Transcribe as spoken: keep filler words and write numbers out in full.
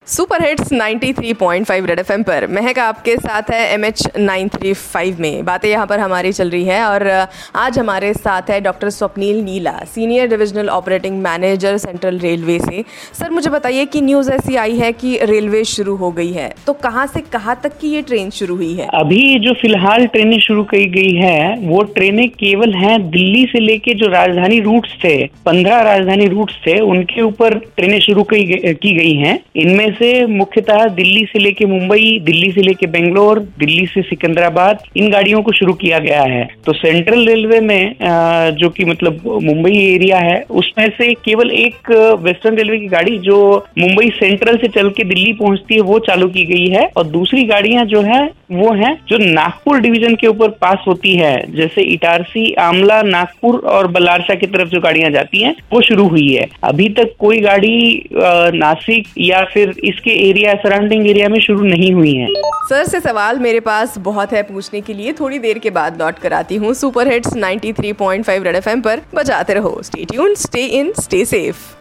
Super hits तिरानवे point five red FM पर महक आपके साथ है M H nine three five में। बातें यहाँ पर हमारी चल रही है और आज हमारे साथ है doctor Swapnil Neela, senior divisional operating manager central railway से। सर मुझे बताइए कि न्यूज़ ऐसी आई है कि रेलवे शुरू हो गई है, तो कहाँ से कहाँ तक की ये ट्रेन शुरू हुई है? अभी जो फिलहाल ट्रेनें शुरू की गई है वो ट्रेनें केवल हैं दिल्ली से लेके जो राजधानी रूट्स थे, पंद्रह राजधानी रूट्स थे, उनके ऊपर ट्रेनें शुरू की गई हैं। इनमें से मुख्यतः दिल्ली से लेके मुंबई, दिल्ली से लेके बेंगलोर, दिल्ली से सिकंदराबाद, इन गाड़ियों को शुरू किया गया है। तो सेंट्रल रेलवे में जो कि मतलब मुंबई एरिया है, उसमें से केवल एक वेस्टर्न रेलवे की गाड़ी जो मुंबई सेंट्रल से चल के दिल्ली पहुंचती है वो चालू की गई है, और दूसरी गाड़ियां जो है वो हैं जो नागपुर डिवीजन के ऊपर पास होती है, जैसे इटारसी, आमला, नागपुर और बल्लारसा की तरफ जो गाड़ियां जाती हैं वो शुरू हुई है। अभी तक कोई गाड़ी नासिक या फिर इसके एरिया सराउंडिंग एरिया में शुरू नहीं हुई है। सर से सवाल मेरे पास बहुत है पूछने के लिए, थोड़ी देर के बाद लौट कर आती हूँ। सुपर हिट्स तिरानवे पॉइंट फाइव रेड एफएम पर बजाते रहो। Stay tuned, stay in, stay safe.